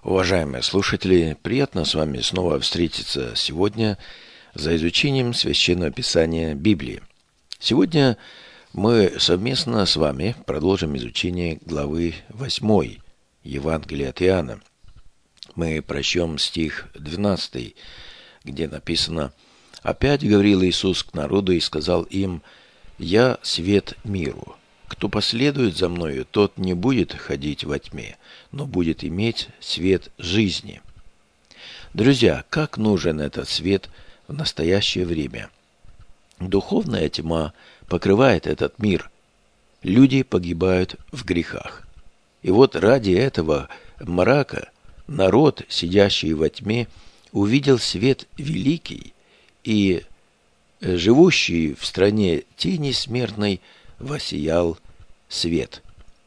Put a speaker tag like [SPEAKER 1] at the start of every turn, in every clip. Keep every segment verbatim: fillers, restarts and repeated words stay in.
[SPEAKER 1] Уважаемые слушатели, приятно с вами снова встретиться сегодня за изучением Священного Писания Библии. Сегодня мы совместно с вами продолжим изучение главы восьмой Евангелия от Иоанна. Мы прочтем стих двенадцатый, где написано: «Опять говорил Иисус к народу и сказал им: Я свет миру. Кто последует за Мною, тот не будет ходить во тьме, но будет иметь свет жизни». Друзья, как нужен этот свет в настоящее время? Духовная тьма покрывает этот мир. Люди погибают в грехах. И вот ради этого мрака народ, сидящий во тьме, увидел свет великий, и живущий в стране тени смертной воссиял свет.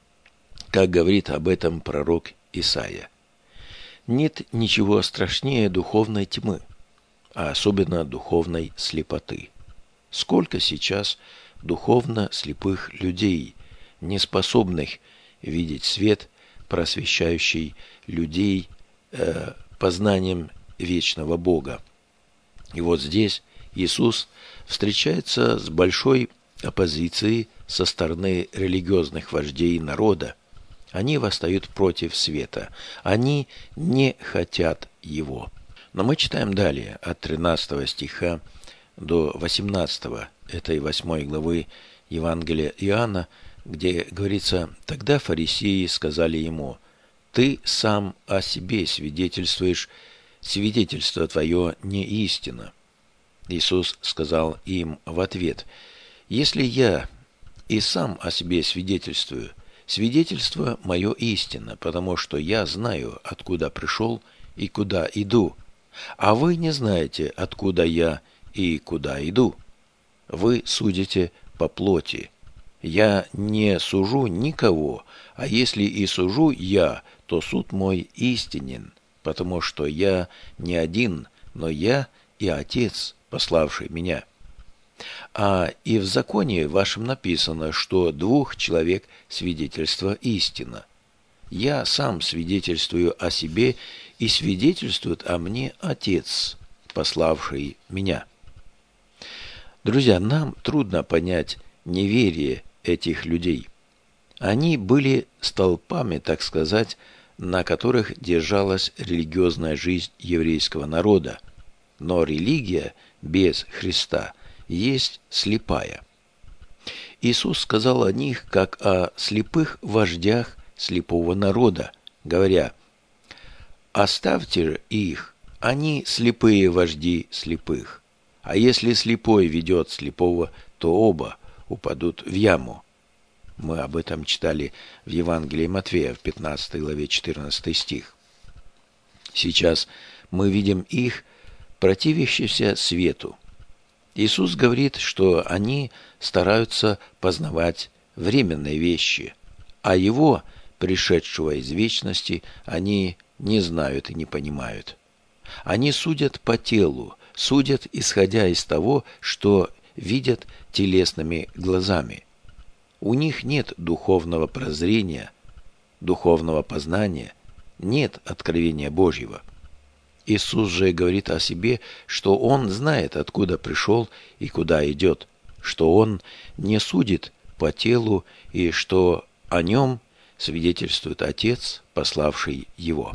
[SPEAKER 1] Как говорит об этом пророк Исаия: «Нет ничего страшнее духовной тьмы, а особенно духовной слепоты». Сколько сейчас духовно слепых людей, не способных видеть свет, просвещающий людей э, познанием вечного Бога. И вот здесь Иисус встречается с большой оппозицией со стороны религиозных вождей народа. Они восстают против света. Они не хотят его. Но мы читаем далее от тринадцатого стиха до восемнадцатого этой восьмой главы Евангелия Иоанна, где говорится: «Тогда фарисеи сказали ему: Ты сам о себе свидетельствуешь, свидетельство твое не истина». Иисус сказал им в ответ: «Если я и сам о себе свидетельствую, свидетельство мое истинно, потому что я знаю, откуда пришел и куда иду, а вы не знаете, откуда я и куда иду. Вы судите по плоти. Я не сужу никого, а если и сужу я, то суд мой истинен, потому что я не один, но я и Отец, пославший меня. А и в законе вашем написано, что двух человек свидетельство истина. Я сам свидетельствую о себе, и свидетельствует о мне Отец, пославший меня». Друзья, нам трудно понять неверие этих людей. Они были столпами, так сказать, на которых держалась религиозная жизнь еврейского народа. Но религия без Христа есть слепая. Иисус сказал о них, как о слепых вождях слепого народа, говоря: «Оставьте их, они слепые вожди слепых. А если слепой ведет слепого, то оба упадут в яму». Мы об этом читали в Евангелии Матфея, в пятнадцатой главе, четырнадцатый стих. Сейчас мы видим их, противящихся свету. Иисус говорит, что они стараются познавать временные вещи, а Его, пришедшего из вечности, они не знают и не понимают. Они судят по телу, судят, исходя из того, что видят телесными глазами. У них нет духовного прозрения, духовного познания, нет откровения Божьего. Иисус же говорит о себе, что Он знает, откуда пришел и куда идет, что Он не судит по телу и что о Нем свидетельствует Отец, пославший Его.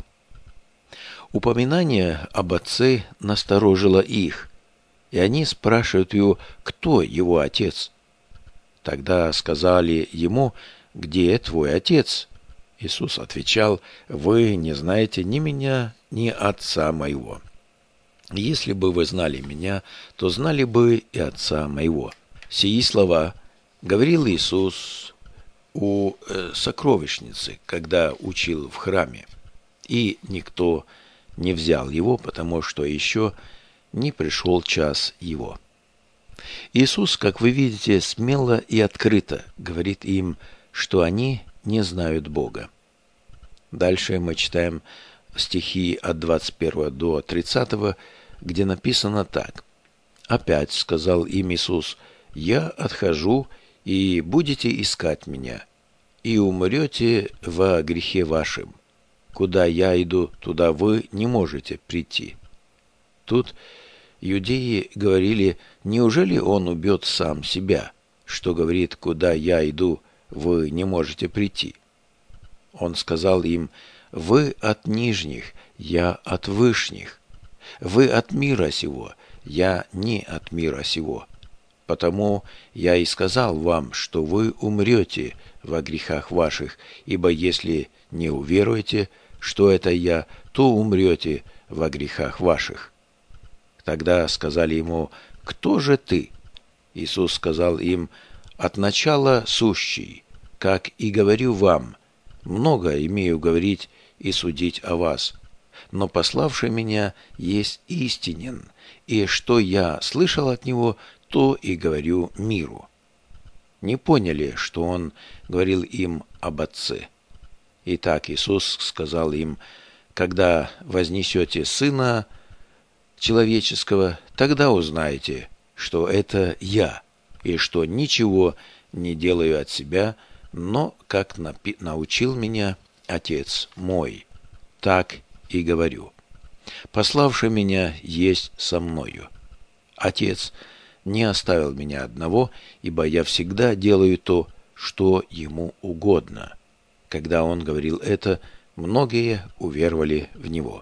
[SPEAKER 1] Упоминание об Отце насторожило их, и они спрашивают Его, кто Его Отец. Тогда сказали Ему: «Где твой Отец?» Иисус отвечал: «Вы не знаете ни меня, ни Отца моего. Если бы вы знали меня, то знали бы и Отца моего». Сии слова говорил Иисус у э, сокровищницы, когда учил в храме, и никто не взял его, потому что еще не пришел час его. Иисус, как вы видите, смело и открыто говорит им, что они не знают Бога. Дальше мы читаем стихи от двадцать первого до тридцатого, где написано так: «Опять сказал им Иисус: Я отхожу, и будете искать меня, и умрете во грехе вашем. куда я иду, туда вы не можете прийти». Тут иудеи говорили: «Неужели он убьет сам себя, что говорит: куда я иду, вы не можете прийти?» Он сказал им: «Вы от нижних, я от вышних. Вы от мира сего, я не от мира сего. Потому я и сказал вам, что вы умрете во грехах ваших, ибо если не уверуете, что это я, то умрете во грехах ваших». Тогда сказали ему: «Кто же ты?» Иисус сказал им: «От начала сущий, как и говорю вам, много имею говорить и судить о вас, но пославший меня есть истинен, и что я слышал от него, то и говорю миру». Не поняли, что он говорил им об Отце. Итак, Иисус сказал им: «Когда вознесете Сына Человеческого, тогда узнаете, что это я, и что ничего не делаю от себя, но как напи- научил меня Отец мой, так и говорю. Пославший меня есть со мною. Отец не оставил меня одного, ибо я всегда делаю то, что ему угодно». Когда он говорил это, многие уверовали в него.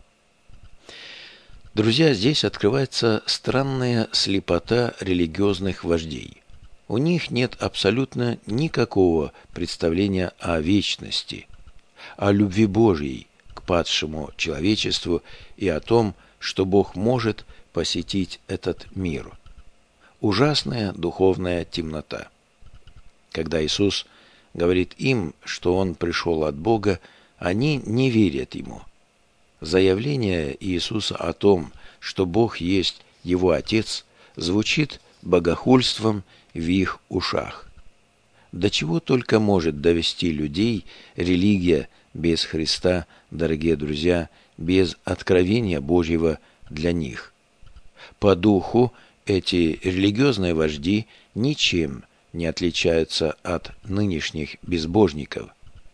[SPEAKER 1] Друзья, здесь открывается странная слепота религиозных вождей. У них нет абсолютно никакого представления о вечности, о любви Божьей к падшему человечеству и о том, что Бог может посетить этот мир. Ужасная духовная темнота. Когда Иисус говорит им, что Он пришел от Бога, они не верят Ему. Заявление Иисуса о том, что Бог есть Его Отец, звучит богохульством в их ушах. До чего только может довести людей религия без Христа, дорогие друзья, без откровения Божьего для них. По духу эти религиозные вожди ничем не отличаются от нынешних безбожников.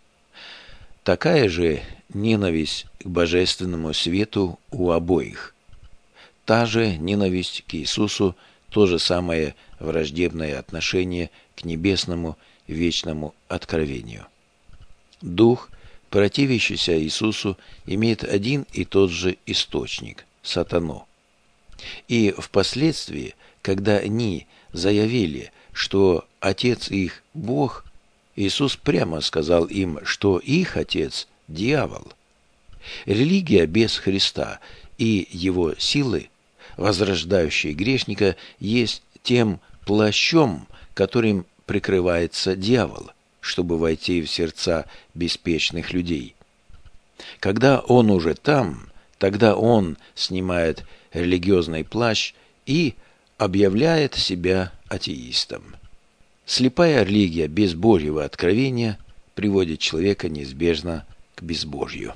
[SPEAKER 1] Такая же ненависть к божественному свету у обоих. Та же ненависть к Иисусу, то же самое враждебное отношение к небесному вечному откровению. Дух, противящийся Иисусу, имеет один и тот же источник – сатану. И впоследствии, когда они заявили, что Отец их – Бог, Иисус прямо сказал им, что их отец – дьявол. Религия без Христа и Его силы, возрождающей грешника, есть тем плащом, которым прикрывается дьявол, чтобы войти в сердца беспечных людей. Когда он уже там, тогда он снимает религиозный плащ и объявляет себя атеистом. Слепая религия без Божьего откровения приводит человека неизбежно к безбожью.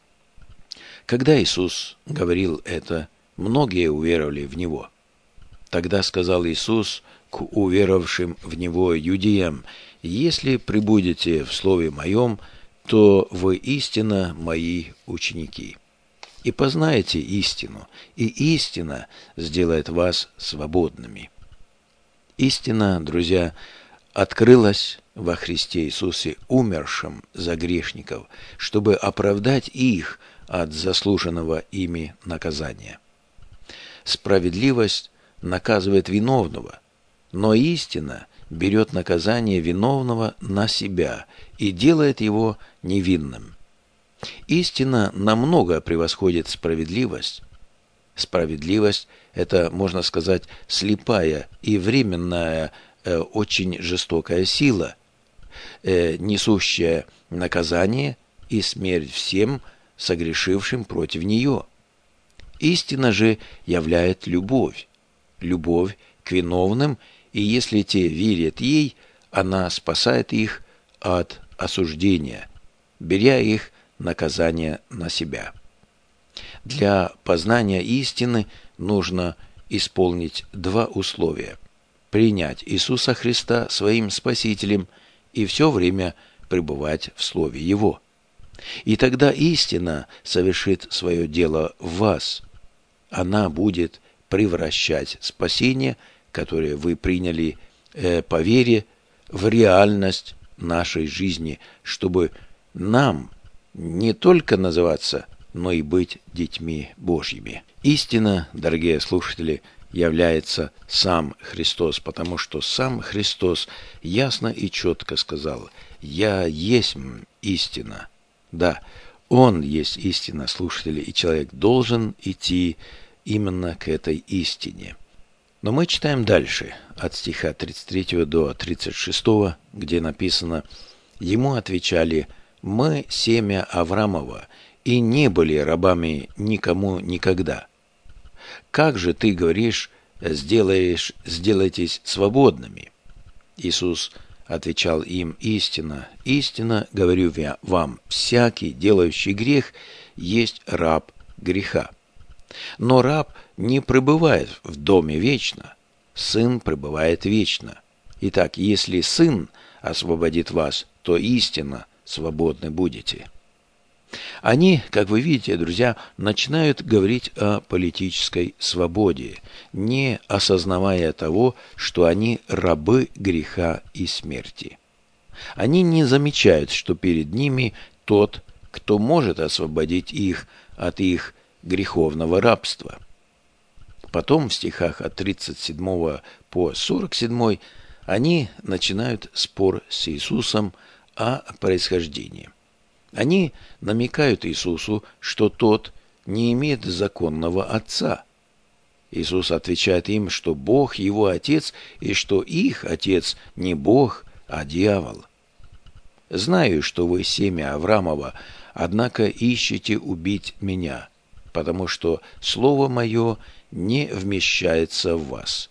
[SPEAKER 1] Когда Иисус говорил это, многие уверовали в Него. Тогда сказал Иисус к уверовавшим в Него иудеям: «Если пребудете в Слове Моем, то вы истинно Мои ученики, и познаете истину, и истина сделает вас свободными». Истина, друзья, открылась во Христе Иисусе, умершем за грешников, чтобы оправдать их от заслуженного ими наказания. Справедливость наказывает виновного, но истина берет наказание виновного на себя и делает его невинным. Истина намного превосходит справедливость. Справедливость – это, можно сказать, слепая и временная, э, очень жестокая сила, э, несущая наказание и смерть всем, согрешившим против нее. Истина же являет любовь, любовь к виновным, и если те верят ей, она спасает их от осуждения, беря их наказание на себя. Для познания истины нужно исполнить два условия: принять Иисуса Христа своим Спасителем и все время пребывать в Слове Его. И тогда истина совершит свое дело в вас. Она будет превращать спасение, которое вы приняли э, по вере, в реальность нашей жизни, чтобы нам не только называться, но и быть детьми Божьими. Истина, дорогие слушатели, является сам Христос, потому что сам Христос ясно и четко сказал: «Я есть истина». Да, Он есть истина, слушатели, и человек должен идти именно к этой истине. Но мы читаем дальше, от стиха тридцать третьего до тридцать шестого, где написано: «Ему отвечали: мы семя Авраамова, и не были рабами никому никогда. Как же ты говоришь, сделаешь, сделайтесь свободными?» Иисус отвечал им: «Истина, истина, говорю вам, всякий, делающий грех, есть раб греха. Но раб не пребывает в доме вечно, сын пребывает вечно. Итак, если сын освободит вас, то истинно свободны будете». Они, как вы видите, друзья, начинают говорить о политической свободе, не осознавая того, что они рабы греха и смерти. Они не замечают, что перед ними тот, кто может освободить их от их греховного рабства. Потом в стихах от тридцать седьмого по сорок седьмой они начинают спор с Иисусом о происхождении. Они намекают Иисусу, что тот не имеет законного отца. Иисус отвечает им, что Бог его отец, и что их отец не Бог, а дьявол. «Знаю, что вы семя Авраамова, однако ищете убить меня, потому что слово мое не вмещается в вас.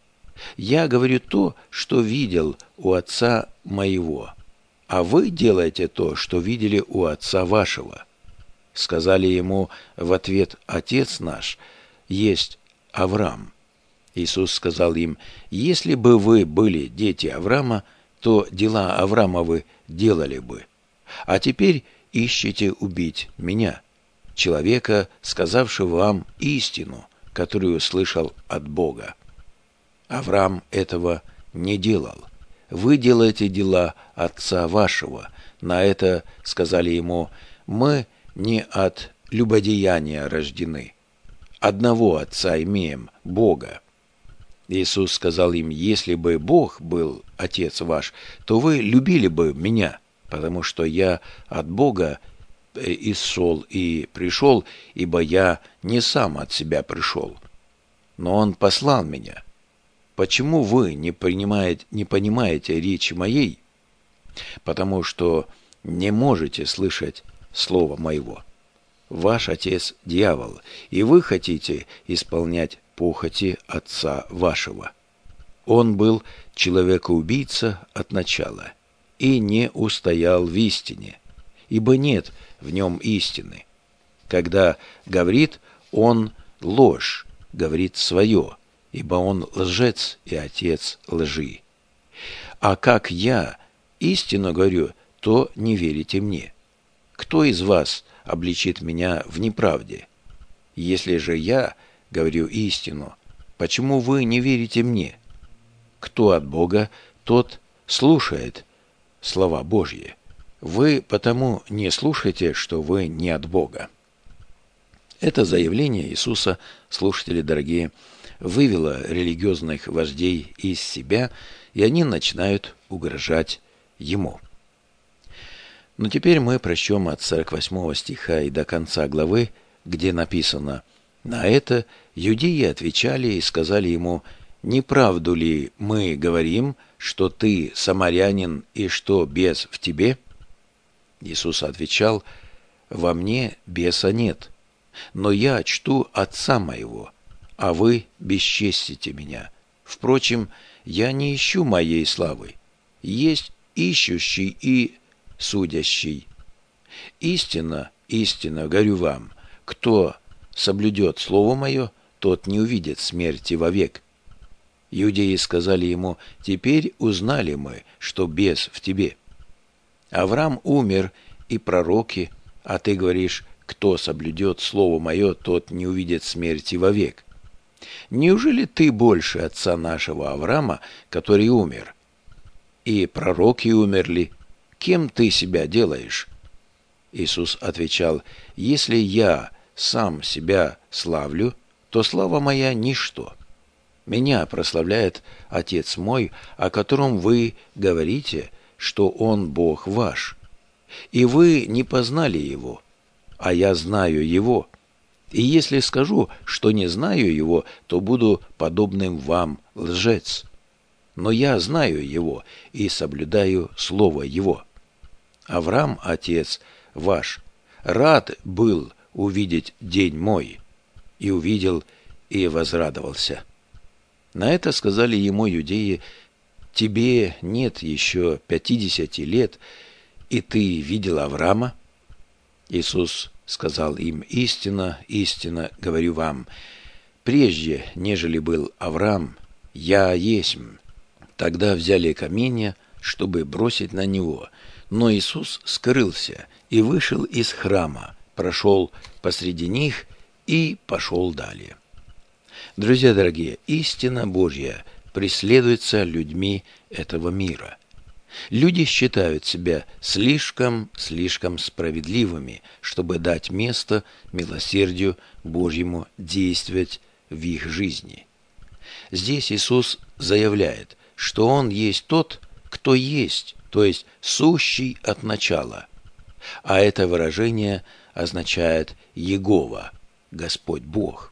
[SPEAKER 1] Я говорю то, что видел у отца моего, а вы делаете то, что видели у отца вашего». Сказали ему в ответ: «Отец наш есть Авраам». Иисус сказал им: «Если бы вы были дети Авраама, то дела Авраамовы делали бы. А теперь ищете убить меня, человека, сказавшего вам истину, которую слышал от Бога. Авраам этого не делал. Вы делаете дела отца вашего». На это сказали ему: «Мы не от любодеяния рождены. Одного отца имеем, Бога». Иисус сказал им: «Если бы Бог был отец ваш, то вы любили бы меня, потому что я от Бога исшел и пришел, ибо я не сам от себя пришел, но Он послал меня. Почему вы не принимаете, не понимаете речи моей? Потому что не можете слышать слова моего. Ваш отец – дьявол, и вы хотите исполнять похоти отца вашего. Он был человекоубийца от начала и не устоял в истине, ибо нет в нем истины. Когда говорит, он ложь, говорит свое, ибо он лжец и отец лжи. А как я истину говорю, то не верите мне. Кто из вас обличит меня в неправде? Если же я говорю истину, почему вы не верите мне? Кто от Бога, тот слушает слова Божьи. Вы потому не слушаете, что вы не от Бога». Это заявление Иисуса, слушатели дорогие, вывело религиозных вождей из себя, и они начинают угрожать Ему. Но теперь мы прочтем от сорок восьмого стиха и до конца главы, где написано: «На это иудеи отвечали и сказали ему: не правду ли мы говорим, что ты самарянин и что бес в тебе?» Иисус отвечал: «Во мне беса нет, но я чту отца моего, а вы бесчестите меня. Впрочем, я не ищу моей славы, есть ищущий и судящий. Истинно, истинно говорю вам, кто соблюдет слово мое, тот не увидит смерти вовек». Иудеи сказали ему: «Теперь узнали мы, что бес в тебе. Авраам умер, и пророки, А ты говоришь: кто соблюдет слово мое, тот не увидит смерти вовек. Неужели ты больше отца нашего Авраама, который умер? И пророки умерли. Кем ты себя делаешь? Иисус отвечал: если я сам себя славлю, то слава моя ничто. Меня прославляет Отец мой, о котором вы говорите, что Он Бог ваш. И вы не познали Его, а я знаю Его. И если скажу, что не знаю Его, то буду подобным вам, лжец. Но я знаю Его и соблюдаю Слово Его. Авраам, отец ваш, рад был увидеть день мой, и увидел, и возрадовался. На это сказали ему юдеи: тебе нет еще пятидесяти лет, и ты видел Авраама? Иисус сказал им: истинно, истинно говорю вам, прежде, нежели был Авраам, я есмь. Тогда взяли каменья, чтобы бросить на него. Но Иисус скрылся и вышел из храма, прошел посреди них и пошел далее. Друзья дорогие, истина Божья преследуется людьми этого мира. Люди считают себя слишком-слишком справедливыми, чтобы дать место милосердию Божьему действовать в их жизни. Здесь Иисус заявляет, что Он есть тот, кто есть, то есть сущий от начала. А это выражение означает Егова, Господь Бог.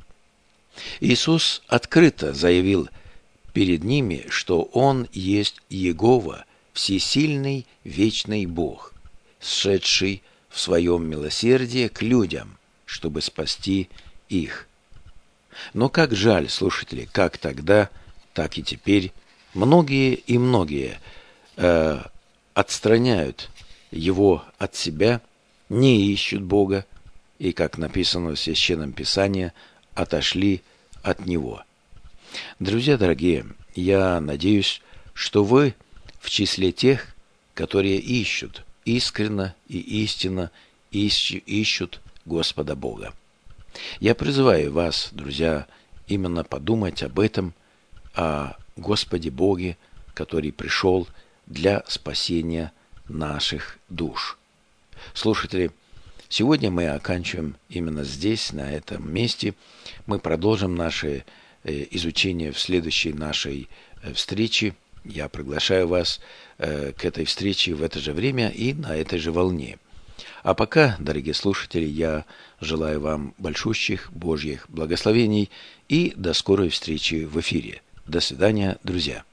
[SPEAKER 1] Иисус открыто заявил перед ними, что Он есть Егова, всесильный вечный Бог, сшедший в своем милосердии к людям, чтобы спасти их. Но как жаль, слушатели, как тогда, так и теперь многие и многие э, отстраняют Его от себя, не ищут Бога, и, как написано в Священном Писании, отошли от Него. Друзья дорогие, я надеюсь, что вы в числе тех, которые ищут, искренно и истинно ищ- ищут Господа Бога. Я призываю вас, друзья, именно подумать об этом, о Господе Боге, который пришел для спасения наших душ. Слушатели, сегодня мы оканчиваем именно здесь, на этом месте. Мы продолжим наше изучение в следующей нашей встрече. Я приглашаю вас к этой встрече в это же время и на этой же волне. А пока, дорогие слушатели, я желаю вам большущих Божьих благословений и до скорой встречи в эфире. До свидания, друзья.